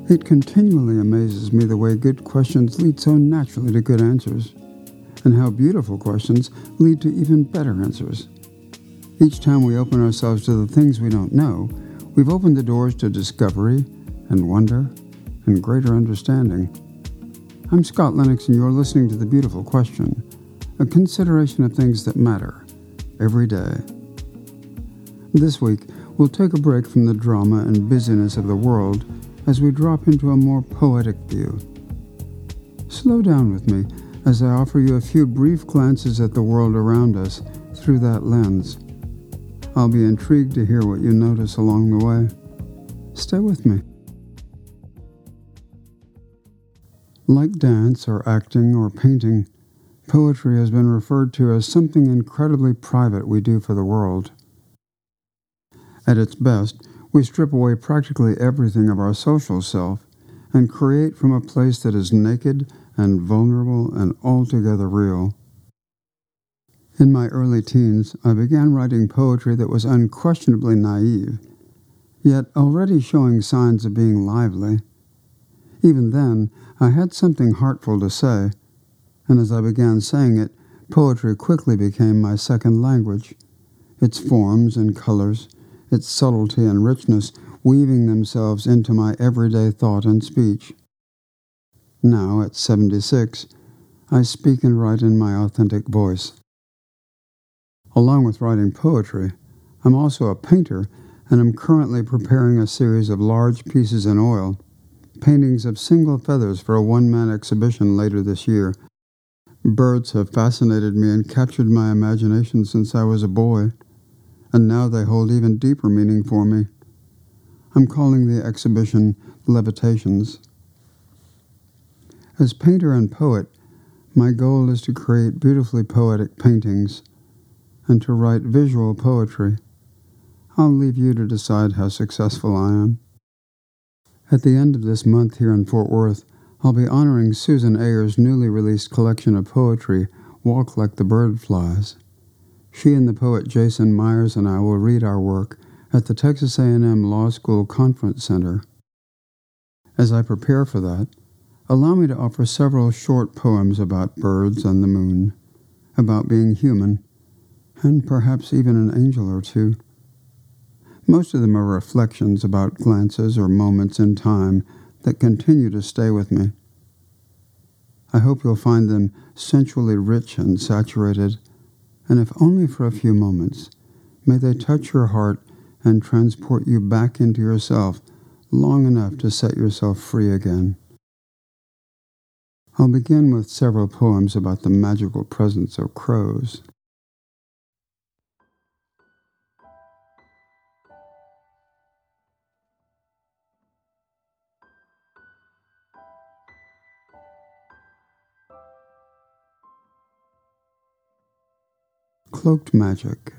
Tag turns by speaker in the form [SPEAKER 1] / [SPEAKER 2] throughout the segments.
[SPEAKER 1] It continually amazes me the way good questions lead so naturally to good answers, and how beautiful questions lead to even better answers. Each time we open ourselves to the things we don't know, we've opened the doors to discovery and wonder and greater understanding. I'm Scott Lennox, and you're listening to The Beautiful Question, a consideration of things that matter every day. This week, we'll take a break from the drama and busyness of the world as we drop into a more poetic view. Slow down with me as I offer you a few brief glances at the world around us through that lens. I'll be intrigued to hear what you notice along the way. Stay with me. Like dance or acting or painting, poetry has been referred to as something incredibly private we do for the world. At its best, we strip away practically everything of our social self and create from a place that is naked and vulnerable and altogether real. In my early teens, I began writing poetry that was unquestionably naive, yet already showing signs of being lively. Even then, I had something heartful to say, and as I began saying it, poetry quickly became my second language. Its forms and colors, its subtlety and richness weaving themselves into my everyday thought and speech. Now, at 76, I speak and write in my authentic voice. Along with writing poetry, I'm also a painter, and am currently preparing a series of large pieces in oil, paintings of single feathers for a one-man exhibition later this year. Birds have fascinated me and captured my imagination since I was a boy, and now they hold even deeper meaning for me. I'm calling the exhibition Levitations. As painter and poet, my goal is to create beautifully poetic paintings and to write visual poetry. I'll leave you to decide how successful I am. At the end of this month here in Fort Worth, I'll be honoring Susan Ayer's newly released collection of poetry, Walk Like the Bird Flies. She and the poet Jason Myers and I will read our work at the Texas A&M Law School Conference Center. As I prepare for that, allow me to offer several short poems about birds and the moon, about being human, and perhaps even an angel or two. Most of them are reflections about glances or moments in time that continue to stay with me. I hope you'll find them sensually rich and saturated, and if only for a few moments, may they touch your heart and transport you back into yourself long enough to set yourself free again. I'll begin with several poems about the magical presence of crows. Cloaked Magic.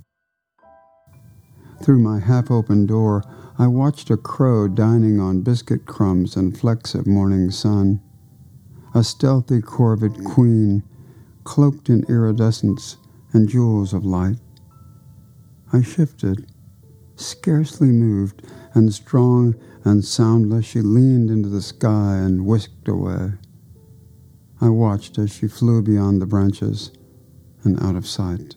[SPEAKER 1] Through my half-open door, I watched a crow dining on biscuit crumbs and flecks of morning sun. A stealthy corvid queen, cloaked in iridescence and jewels of light. I shifted, scarcely moved, and strong and soundless she leaned into the sky and whisked away. I watched as she flew beyond the branches and out of sight.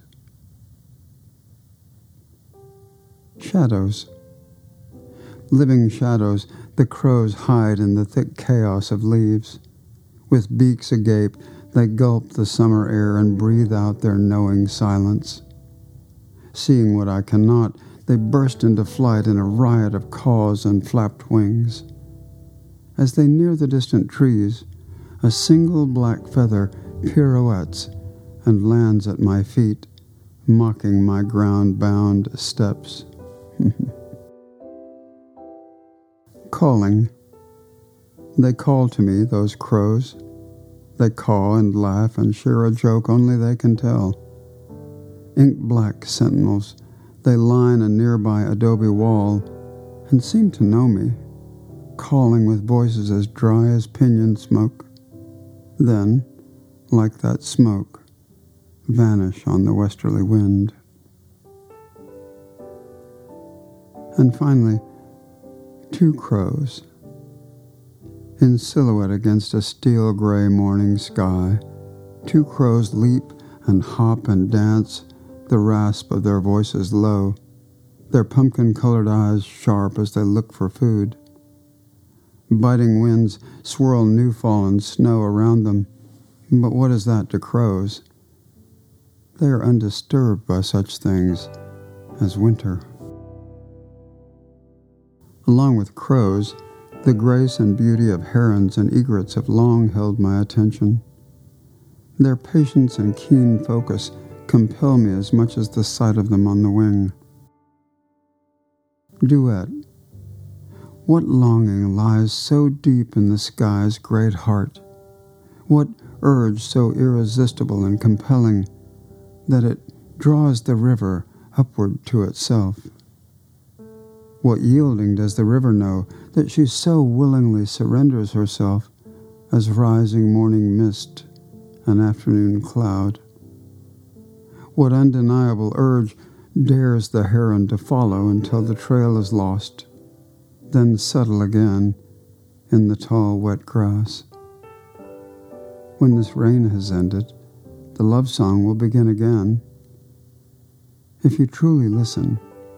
[SPEAKER 1] Shadows. Living shadows, the crows hide in the thick chaos of leaves. With beaks agape, they gulp the summer air and breathe out their knowing silence. Seeing what I cannot, they burst into flight in a riot of caws and flapped wings. As they near the distant trees, a single black feather pirouettes and lands at my feet, mocking my ground-bound steps. Calling. They call to me, those crows. They caw and laugh and share a joke only they can tell. Ink-black sentinels, they line a nearby adobe wall and seem to know me, calling with voices as dry as pinion smoke. Then, like that smoke, vanish on the westerly wind. And finally, two crows, In silhouette against a steel-gray morning sky, two crows leap and hop and dance, the rasp of their voices low, their pumpkin-colored eyes sharp as they look for food. Biting winds swirl new-fallen snow around them, but what is that to crows? They are undisturbed by such things as winter. Along with crows, the grace and beauty of herons and egrets have long held my attention. Their patience and keen focus compel me as much as the sight of them on the wing. Duet. What longing lies so deep in the sky's great heart? What urge so irresistible and compelling that it draws the river upward to itself? What yielding does the river know that she so willingly surrenders herself as rising morning mist and afternoon cloud? What undeniable urge dares the heron to follow until the trail is lost, then settle again in the tall wet grass? When this rain has ended, the love song will begin again. If you truly listen,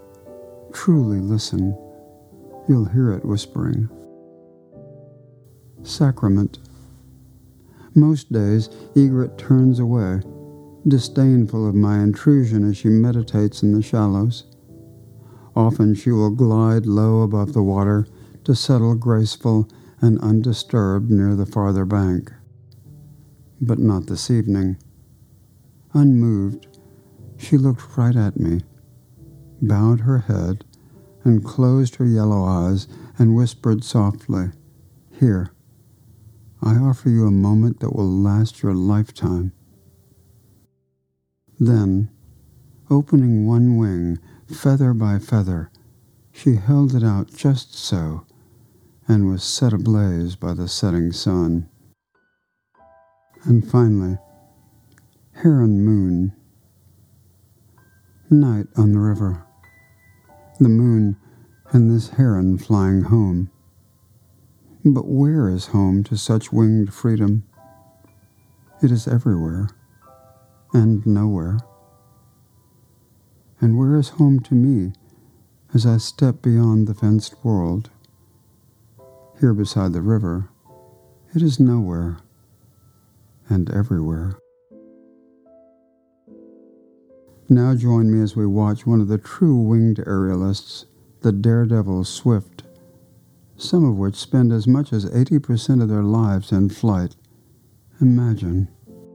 [SPEAKER 1] you'll hear it whispering. Sacrament. Most days, Egret turns away, disdainful of my intrusion as she meditates in the shallows. Often she will glide low above the water to settle graceful and undisturbed near the farther bank. But not this evening. Unmoved, she looked right at me, bowed her head, and closed her yellow eyes, and whispered softly, "Here, I offer you a moment that will last your lifetime." Then, opening one wing, feather by feather, she held it out just so, and was set ablaze by the setting sun. And finally, heron moon. Night on the river. The moon and this heron flying home. But where is home to such winged freedom? It is everywhere, and nowhere. And where is home to me as I step beyond the fenced world? Here beside the river, it is nowhere, and everywhere. Now join me as we watch one of the true winged aerialists, the daredevil Swift, some of which spend as much as 80% of their lives in flight. Imagine.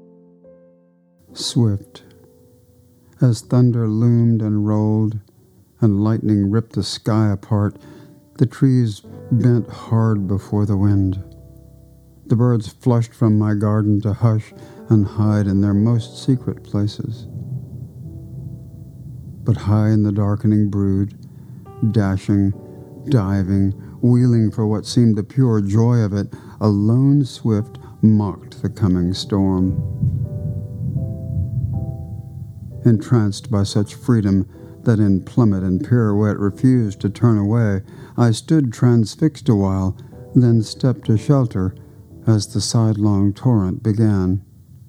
[SPEAKER 1] Swift. As thunder loomed and rolled, and lightning ripped the sky apart, the trees bent hard before the wind. The birds flushed from my garden to hush and hide in their most secret places. But high in the darkening brood, dashing, diving, wheeling for what seemed the pure joy of it, a lone swift mocked the coming storm. Entranced by such freedom that in plummet and pirouette refused to turn away, I stood transfixed a while, then stepped to shelter as the sidelong torrent began.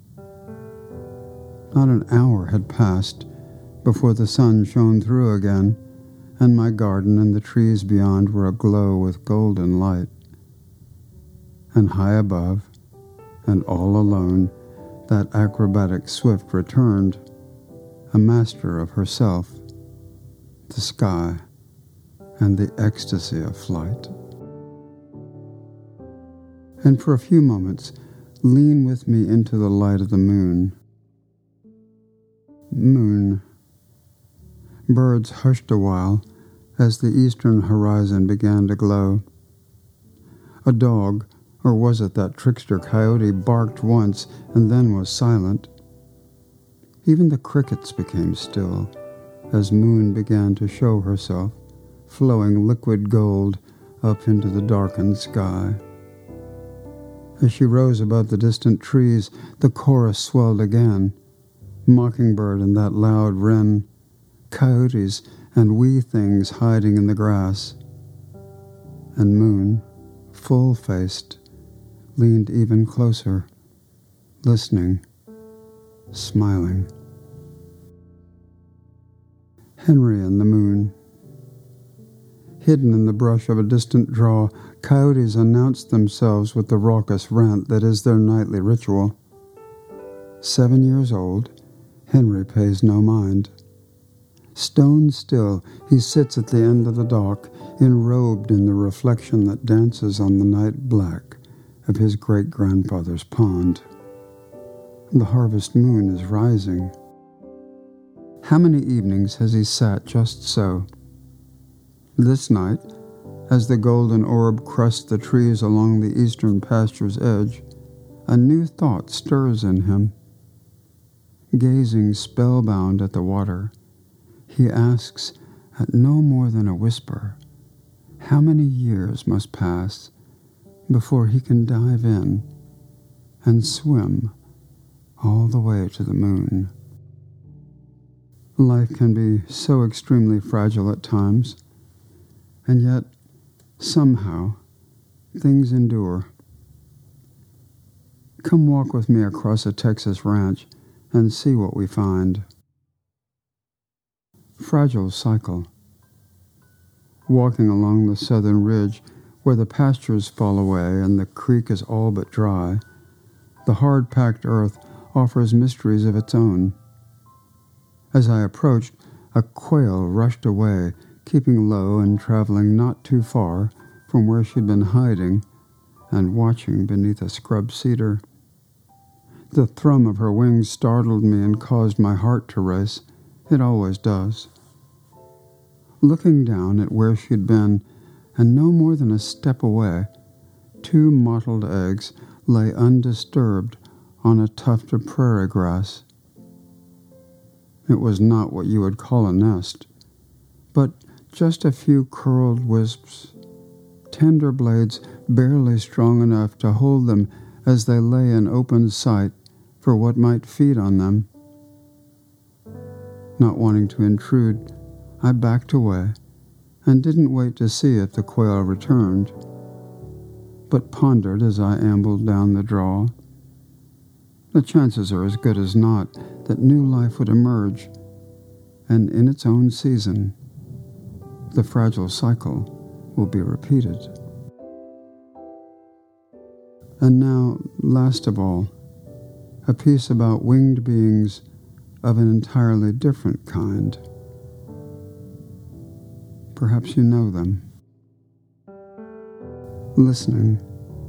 [SPEAKER 1] Not an hour had passed before the sun shone through again, and my garden and the trees beyond were aglow with golden light. And high above, and all alone, that acrobatic Swift returned, a master of herself, the sky, and the ecstasy of flight. And for a few moments, lean with me into the light of the moon. Moon. Birds hushed a while as the eastern horizon began to glow. A dog, or was it that trickster coyote, barked once and then was silent. Even the crickets became still as moon began to show herself, flowing liquid gold up into the darkened sky. As she rose above the distant trees, the chorus swelled again. Mockingbird and that loud wren, coyotes and wee things hiding in the grass, and moon, full-faced, leaned even closer, listening, smiling. Henry and the moon. Hidden in the brush of a distant draw, coyotes announce themselves with the raucous rant that is their nightly ritual. 7 years old, Henry pays no mind. Stone still, he sits at the end of the dock, enrobed in the reflection that dances on the night black of his great-grandfather's pond. The harvest moon is rising. How many evenings has he sat just so? This night, as the golden orb crests the trees along the eastern pasture's edge, a new thought stirs in him. Gazing spellbound at the water, he asks, at no more than a whisper, how many years must pass before he can dive in and swim all the way to the moon. Life can be so extremely fragile at times, and yet, somehow, things endure. Come walk with me across a Texas ranch and see what we find. Fragile cycle. Walking along the southern ridge, where the pastures fall away and the creek is all but dry, the hard-packed earth offers mysteries of its own. As I approached, a quail rushed away, keeping low and traveling not too far from where she'd been hiding and watching beneath a scrub cedar. The thrum of her wings startled me and caused my heart to race. It always does. Looking down at where she'd been, and no more than a step away, 2 mottled eggs lay undisturbed on a tuft of prairie grass. It was not what you would call a nest, but just a few curled wisps, tender blades barely strong enough to hold them as they lay in open sight for what might feed on them. Not wanting to intrude, I backed away and didn't wait to see if the quail returned, but pondered as I ambled down the draw. The chances are as good as not that new life would emerge, and in its own season, the fragile cycle will be repeated. And now, last of all, a piece about winged beings of an entirely different kind. Perhaps you know them. Listening.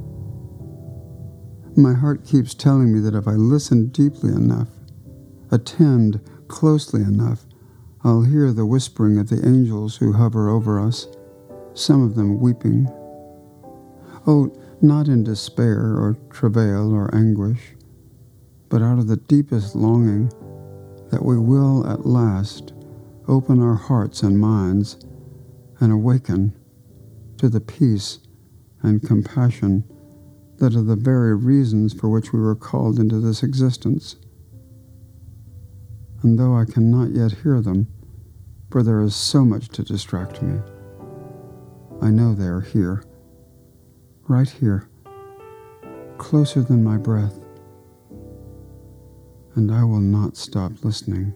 [SPEAKER 1] My heart keeps telling me that if I listen deeply enough, attend closely enough, I'll hear the whispering of the angels who hover over us, some of them weeping. Oh, not in despair or travail or anguish, but out of the deepest longing that we will at last open our hearts and minds and awaken to the peace and compassion that are the very reasons for which we were called into this existence. And though I cannot yet hear them, for there is so much to distract me, I know they are here, right here, closer than my breath, and I will not stop listening.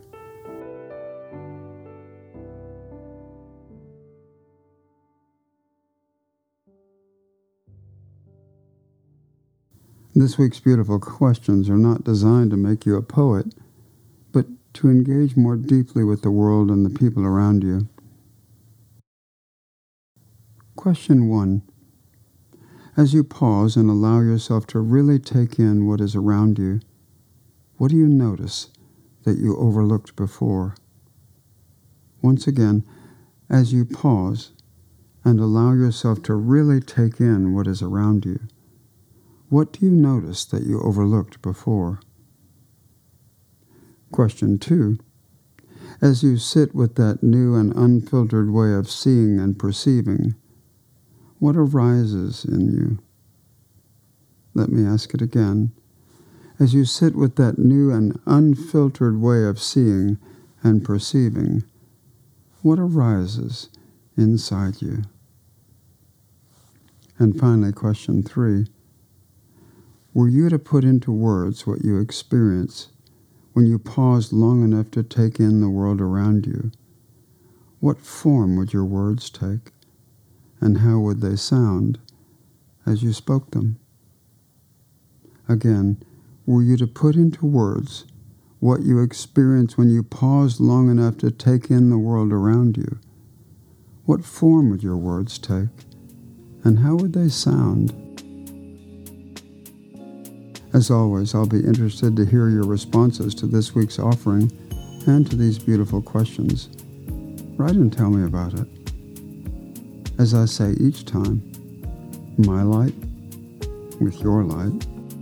[SPEAKER 1] This week's beautiful questions are not designed to make you a poet, but to engage more deeply with the world and the people around you. Question 1. As you pause and allow yourself to really take in what is around you, what do you notice that you overlooked before? Once again, as you pause and allow yourself to really take in what is around you, what do you notice that you overlooked before? Question 2. As you sit with that new and unfiltered way of seeing and perceiving, what arises in you? Let me ask it again. As you sit with that new and unfiltered way of seeing and perceiving, what arises inside you? And finally, question 3. were you to put into words what you experience when you paused long enough to take in the world around you, what form would your words take, and how would they sound as you spoke them? Again, were you to put into words what you experience when you paused long enough to take in the world around you, what form would your words take, and how would they sound? As always, I'll be interested to hear your responses to this week's offering and to these beautiful questions. Write and tell me about it. As I say each time, my light with your light.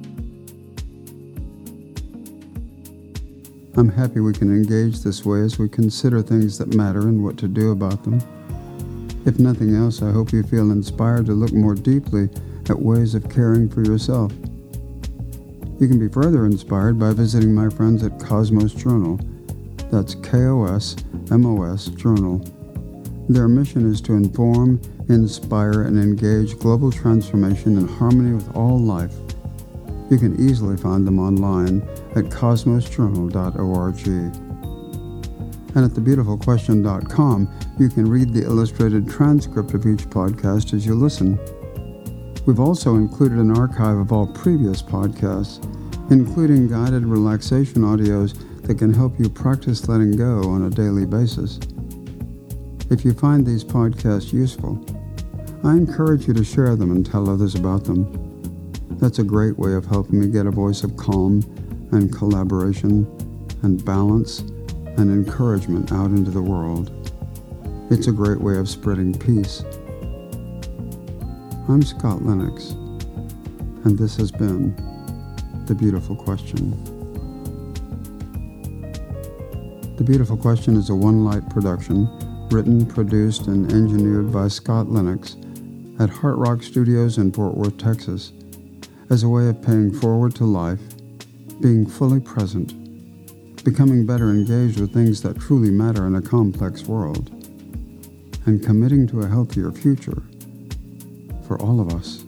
[SPEAKER 1] I'm happy we can engage this way as we consider things that matter and what to do about them. If nothing else, I hope you feel inspired to look more deeply at ways of caring for yourself. You can be further inspired by visiting my friends at Cosmos Journal. That's KOSMOS Journal. Their mission is to inform, inspire, and engage global transformation in harmony with all life. You can easily find them online at cosmosjournal.org. And at thebeautifulquestion.com, you can read the illustrated transcript of each podcast as you listen. We've also included an archive of all previous podcasts, including guided relaxation audios that can help you practice letting go on a daily basis. If you find these podcasts useful, I encourage you to share them and tell others about them. That's a great way of helping me get a voice of calm and collaboration and balance and encouragement out into the world. It's a great way of spreading peace. I'm Scott Lennox, and this has been The Beautiful Question. The Beautiful Question is a One Light production, written, produced, and engineered by Scott Lennox at Heart Rock Studios in Fort Worth, Texas, as a way of paying forward to life, being fully present, becoming better engaged with things that truly matter in a complex world, and committing to a healthier future for all of us.